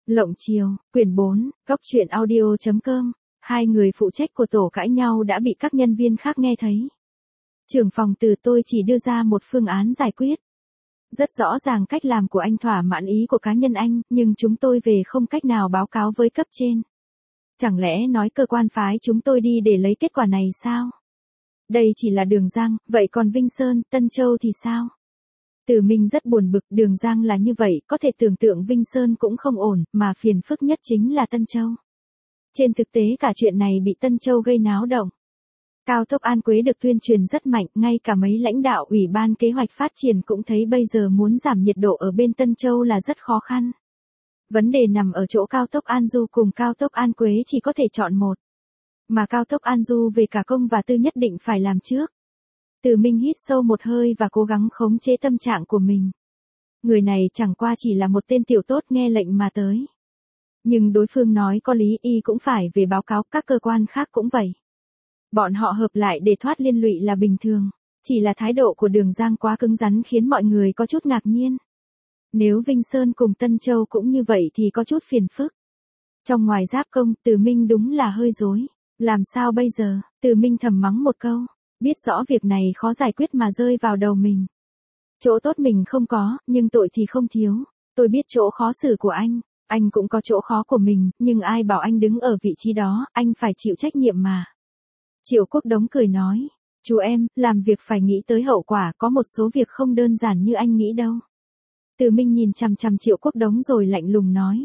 Lộng Chiều, quyển 4, góc truyện audio.com. Hai người phụ trách của tổ cãi nhau đã bị các nhân viên khác nghe thấy. Trưởng phòng Từ tôi chỉ đưa ra một phương án giải quyết. Rất rõ ràng cách làm của anh thỏa mãn ý của cá nhân anh, nhưng chúng tôi về không cách nào báo cáo với cấp trên. Chẳng lẽ nói cơ quan phái chúng tôi đi để lấy kết quả này sao? Đây chỉ là Đường Giang, vậy còn Vinh Sơn, Tân Châu thì sao? Từ Minh rất buồn bực, Đường Giang là như vậy, có thể tưởng tượng Vinh Sơn cũng không ổn, mà phiền phức nhất chính là Tân Châu. Trên thực tế cả chuyện này bị Tân Châu gây náo động. Cao tốc An Quế được tuyên truyền rất mạnh, ngay cả mấy lãnh đạo Ủy ban Kế hoạch Phát triển cũng thấy bây giờ muốn giảm nhiệt độ ở bên Tân Châu là rất khó khăn. Vấn đề nằm ở chỗ cao tốc An Du cùng cao tốc An Quế chỉ có thể chọn một. Mà cao tốc An Du về cả công và tư nhất định phải làm trước. Từ Minh hít sâu một hơi và cố gắng khống chế tâm trạng của mình. Người này chẳng qua chỉ là một tên tiểu tốt nghe lệnh mà tới. Nhưng đối phương nói có lý, y cũng phải về báo cáo, các cơ quan khác cũng vậy. Bọn họ hợp lại để thoát liên lụy là bình thường. Chỉ là thái độ của Đường Giang quá cứng rắn khiến mọi người có chút ngạc nhiên. Nếu Vinh Sơn cùng Tân Châu cũng như vậy thì có chút phiền phức. Trong ngoài giáp công, Từ Minh đúng là hơi rối. Làm sao bây giờ? Từ Minh thầm mắng một câu. Biết rõ việc này khó giải quyết mà rơi vào đầu mình. Chỗ tốt mình không có, nhưng tội thì không thiếu. Tôi biết chỗ khó xử của anh cũng có chỗ khó của mình, nhưng ai bảo anh đứng ở vị trí đó, anh phải chịu trách nhiệm mà. Triệu Quốc Đống cười nói, chú em, làm việc phải nghĩ tới hậu quả, có một số việc không đơn giản như anh nghĩ đâu. Từ Minh nhìn chằm chằm Triệu Quốc Đống rồi lạnh lùng nói.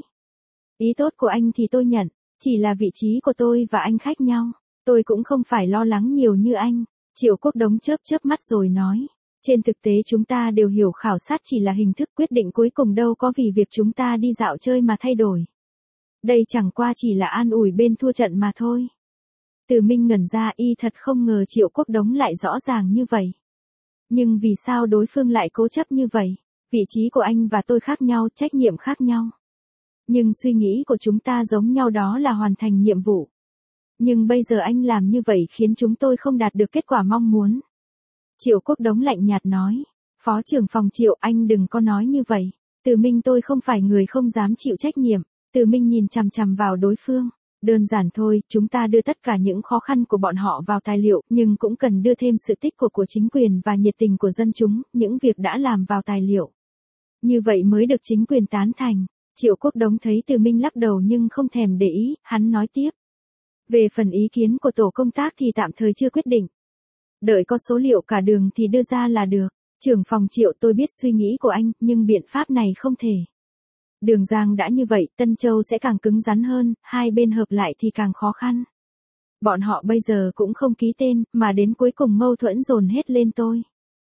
Ý tốt của anh thì tôi nhận, chỉ là vị trí của tôi và anh khác nhau, tôi cũng không phải lo lắng nhiều như anh. Triệu Quốc Đống chớp mắt rồi nói. Trên thực tế chúng ta đều hiểu khảo sát chỉ là hình thức, quyết định cuối cùng đâu có vì việc chúng ta đi dạo chơi mà thay đổi. Đây chẳng qua chỉ là an ủi bên thua trận mà thôi. Từ Minh ngẩn ra, y thật không ngờ Triệu Quốc Đống lại rõ ràng như vậy. Nhưng vì sao đối phương lại cố chấp như vậy? Vị trí của anh và tôi khác nhau, trách nhiệm khác nhau. Nhưng suy nghĩ của chúng ta giống nhau, đó là hoàn thành nhiệm vụ. Nhưng bây giờ anh làm như vậy khiến chúng tôi không đạt được kết quả mong muốn. Triệu Quốc Đống lạnh nhạt nói. Phó trưởng phòng Triệu, anh đừng có nói như vậy. Từ Minh, tôi không phải người không dám chịu trách nhiệm. Từ Minh nhìn chằm chằm vào đối phương. Đơn giản thôi, chúng ta đưa tất cả những khó khăn của bọn họ vào tài liệu, nhưng cũng cần đưa thêm sự tích của chính quyền và nhiệt tình của dân chúng, những việc đã làm vào tài liệu. Như vậy mới được chính quyền tán thành. Triệu Quốc Đống thấy Từ Minh lắc đầu nhưng không thèm để ý, hắn nói tiếp. Về phần ý kiến của tổ công tác thì tạm thời chưa quyết định. Đợi có số liệu cả đường thì đưa ra là được. Trưởng phòng Triệu, tôi biết suy nghĩ của anh, nhưng biện pháp này không thể. Đường Giang đã như vậy, Tân Châu sẽ càng cứng rắn hơn, hai bên hợp lại thì càng khó khăn. Bọn họ bây giờ cũng không ký tên, mà đến cuối cùng mâu thuẫn dồn hết lên tôi.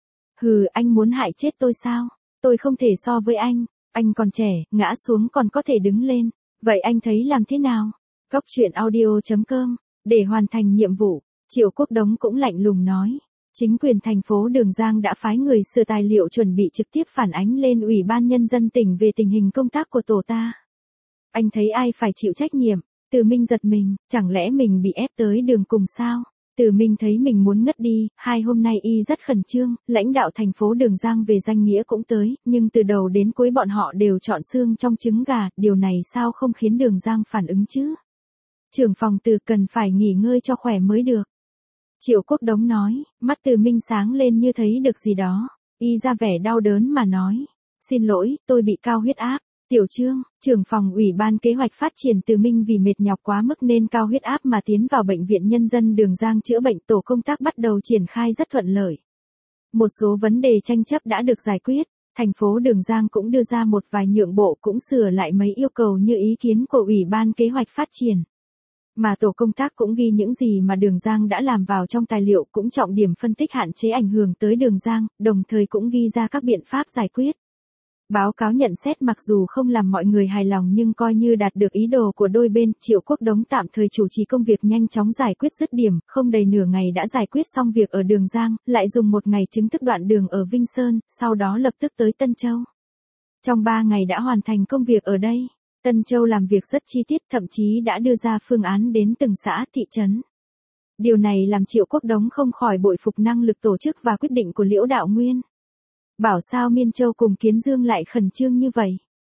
Hừ, anh muốn hại chết tôi sao? Tôi không thể so với anh còn trẻ, ngã xuống còn có thể đứng lên. Vậy anh thấy làm thế nào? Góc truyện audio.com, để hoàn thành nhiệm vụ, Triệu Quốc Đống cũng lạnh lùng nói. Chính quyền thành phố Đường Giang đã phái người sửa tài liệu chuẩn bị trực tiếp phản ánh lên Ủy ban Nhân dân tỉnh về tình hình công tác của tổ ta. Anh thấy ai phải chịu trách nhiệm? Từ Minh giật mình, chẳng lẽ mình bị ép tới đường cùng sao? Từ Minh thấy mình muốn ngất đi, hai hôm nay y rất khẩn trương, lãnh đạo thành phố Đường Giang về danh nghĩa cũng tới, nhưng từ đầu đến cuối bọn họ đều chọn xương trong trứng gà, điều này sao không khiến Đường Giang phản ứng chứ? Trưởng phòng Từ cần phải nghỉ ngơi cho khỏe mới được. Triệu Quốc Đống nói, mắt Từ Minh sáng lên như thấy được gì đó, y ra vẻ đau đớn mà nói. Xin lỗi, tôi bị cao huyết áp. Tiểu Trương, trưởng phòng Ủy ban Kế hoạch Phát triển Từ Minh vì mệt nhọc quá mức nên cao huyết áp mà tiến vào Bệnh viện Nhân dân Đường Giang chữa bệnh, tổ công tác bắt đầu triển khai rất thuận lợi. Một số vấn đề tranh chấp đã được giải quyết, thành phố Đường Giang cũng đưa ra một vài nhượng bộ, cũng sửa lại mấy yêu cầu như ý kiến của Ủy ban Kế hoạch Phát triển. Mà tổ công tác cũng ghi những gì mà Đường Giang đã làm vào trong tài liệu, cũng trọng điểm phân tích hạn chế ảnh hưởng tới Đường Giang, đồng thời cũng ghi ra các biện pháp giải quyết. Báo cáo nhận xét mặc dù không làm mọi người hài lòng nhưng coi như đạt được ý đồ của đôi bên. Triệu Quốc Đống tạm thời chủ trì công việc nhanh chóng giải quyết dứt điểm, không đầy nửa ngày đã giải quyết xong việc ở Đường Giang, lại dùng một ngày chứng thực đoạn đường ở Vinh Sơn, sau đó lập tức tới Tân Châu. Trong 3 ngày đã hoàn thành công việc ở đây. Tân Châu làm việc rất chi tiết, thậm chí đã đưa ra phương án đến từng xã, thị trấn. Điều này làm Triệu Quốc Đống không khỏi bội phục năng lực tổ chức và quyết định của Liễu Đạo Nguyên. Bảo sao Miên Châu cùng Kiến Dương lại khẩn trương như vậy?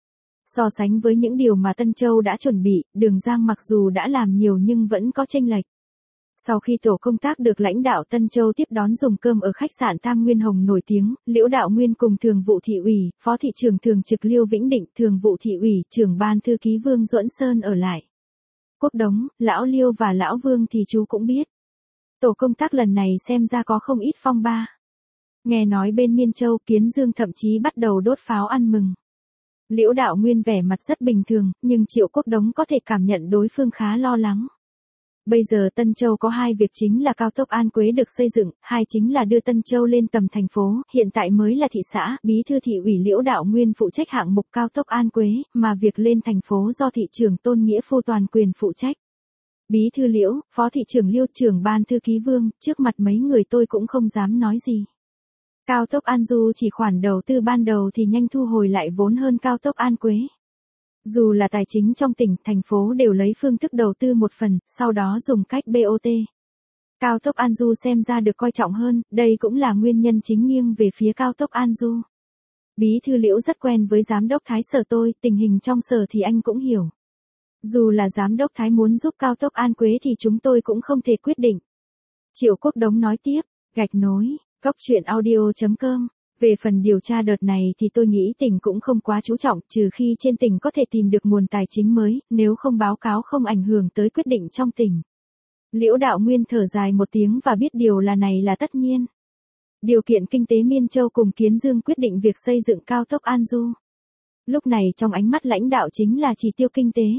So sánh với những điều mà Tân Châu đã chuẩn bị, Đường Giang mặc dù đã làm nhiều nhưng vẫn có chênh lệch. Sau khi tổ công tác được lãnh đạo Tân Châu tiếp đón dùng cơm ở khách sạn Tam Nguyên Hồng nổi tiếng, Liễu Đạo Nguyên cùng Thường vụ thị ủy, Phó thị trưởng thường trực Liêu Vĩnh Định, Thường vụ thị ủy, trưởng ban thư ký Vương Duẫn Sơn ở lại. Quốc Đống, lão Liêu và lão Vương thì chú cũng biết. Tổ công tác lần này xem ra có không ít phong ba. Nghe nói bên Miên Châu, Kiến Dương thậm chí bắt đầu đốt pháo ăn mừng. Liễu Đạo Nguyên vẻ mặt rất bình thường, nhưng Triệu Quốc Đống có thể cảm nhận đối phương khá lo lắng. Bây giờ Tân Châu có hai việc chính là cao tốc An Quế được xây dựng, hai chính là đưa Tân Châu lên tầm thành phố, hiện tại mới là thị xã, bí thư thị ủy Liễu Đạo Nguyên phụ trách hạng mục cao tốc An Quế, mà việc lên thành phố do thị trưởng Tôn Nghĩa Phu toàn quyền phụ trách. Bí thư Liễu, Phó thị trưởng Liêu, trưởng ban thư ký Vương, trước mặt mấy người tôi cũng không dám nói gì. Cao tốc An Du chỉ khoản đầu tư ban đầu thì nhanh thu hồi lại vốn hơn cao tốc An Quế. Dù là tài chính trong tỉnh, thành phố đều lấy phương thức đầu tư một phần, sau đó dùng cách BOT. Cao tốc An Du xem ra được coi trọng hơn, đây cũng là nguyên nhân chính nghiêng về phía cao tốc An Du. Bí thư Liễu rất quen với giám đốc Thái sở tôi, tình hình trong sở thì anh cũng hiểu. Dù là giám đốc Thái muốn giúp cao tốc An Quế thì chúng tôi cũng không thể quyết định. Triệu Quốc Đống nói tiếp, gạch nối, Cóc Truyện Audio.com. Về phần điều tra đợt này thì tôi nghĩ tỉnh cũng không quá chú trọng, trừ khi trên tỉnh có thể tìm được nguồn tài chính mới, nếu không báo cáo không ảnh hưởng tới quyết định trong tỉnh. Liễu Đạo Nguyên thở dài một tiếng và biết điều này là tất nhiên. Điều kiện kinh tế Miên Châu cùng Kiến Dương quyết định việc xây dựng cao tốc An Du. Lúc này trong ánh mắt lãnh đạo chính là chỉ tiêu kinh tế.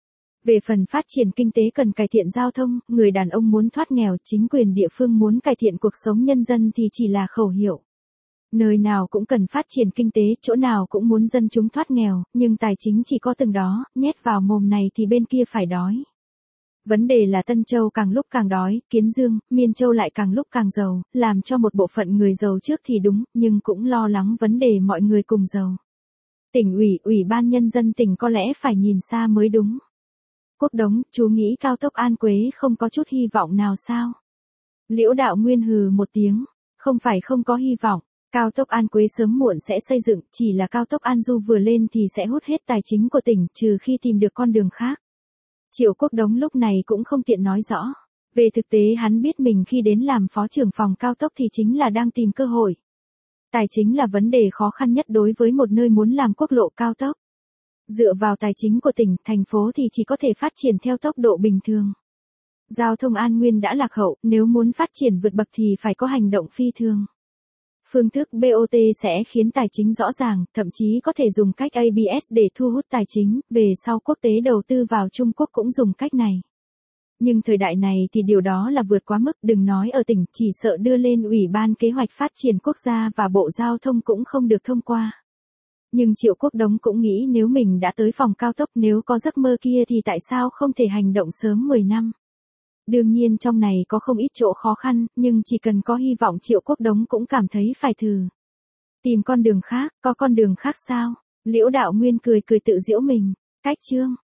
Về phần phát triển kinh tế cần cải thiện giao thông, người đàn ông muốn thoát nghèo, chính quyền địa phương muốn cải thiện cuộc sống nhân dân thì chỉ là khẩu hiệu. Nơi nào cũng cần phát triển kinh tế, chỗ nào cũng muốn dân chúng thoát nghèo, nhưng tài chính chỉ có từng đó, nhét vào mồm này thì bên kia phải đói. Vấn đề là Tân Châu càng lúc càng đói, Kiến Dương, Miên Châu lại càng lúc càng giàu, làm cho một bộ phận người giàu trước thì đúng, nhưng cũng lo lắng vấn đề mọi người cùng giàu. Tỉnh ủy, Ủy ban Nhân dân tỉnh có lẽ phải nhìn xa mới đúng. Quốc Đống, chú nghĩ cao tốc An Quế không có chút hy vọng nào sao? Liễu Đạo Nguyên hừ một tiếng, không phải không có hy vọng. Cao tốc An Quế sớm muộn sẽ xây dựng, chỉ là cao tốc An Du vừa lên thì sẽ hút hết tài chính của tỉnh, trừ khi tìm được con đường khác. Triệu Quốc Đống lúc này cũng không tiện nói rõ. Về thực tế hắn biết mình khi đến làm phó trưởng phòng cao tốc thì chính là đang tìm cơ hội. Tài chính là vấn đề khó khăn nhất đối với một nơi muốn làm quốc lộ cao tốc. Dựa vào tài chính của tỉnh, thành phố thì chỉ có thể phát triển theo tốc độ bình thường. Giao thông An Nguyên đã lạc hậu, nếu muốn phát triển vượt bậc thì phải có hành động phi thường. Phương thức BOT sẽ khiến tài chính rõ ràng, thậm chí có thể dùng cách ABS để thu hút tài chính, về sau quốc tế đầu tư vào Trung Quốc cũng dùng cách này. Nhưng thời đại này thì điều đó là vượt quá mức, đừng nói ở tỉnh, chỉ sợ đưa lên Ủy ban Kế hoạch Phát triển Quốc gia và Bộ Giao thông cũng không được thông qua. Nhưng Triệu Quốc Đống cũng nghĩ nếu mình đã tới phòng cao tốc, nếu có giấc mơ kia thì tại sao không thể hành động sớm 10 năm. Đương nhiên trong này có không ít chỗ khó khăn, nhưng chỉ cần có hy vọng Triệu Quốc Đống cũng cảm thấy phải thử. Tìm con đường khác, có con đường khác sao? Liễu Đạo Nguyên cười tự giễu mình. Cách chương.